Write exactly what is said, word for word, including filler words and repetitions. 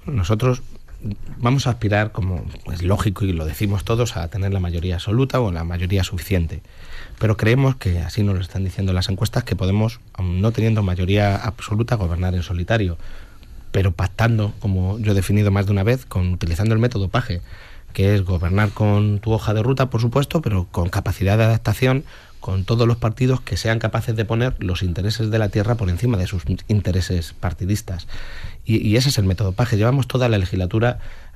nosotros vamos a aspirar, como es lógico y lo decimos todos, a tener la mayoría absoluta o la mayoría suficiente. Pero creemos que, así nos lo están diciendo las encuestas, que podemos, aun no teniendo mayoría absoluta, gobernar en solitario, pero pactando, como yo he definido más de una vez, con utilizando el método PAGE, que es gobernar con tu hoja de ruta, por supuesto, pero con capacidad de adaptación, con todos los partidos que sean capaces de poner los intereses de la tierra por encima de sus intereses partidistas. Y, y ese es el método PAGE. Llevamos toda la legislatura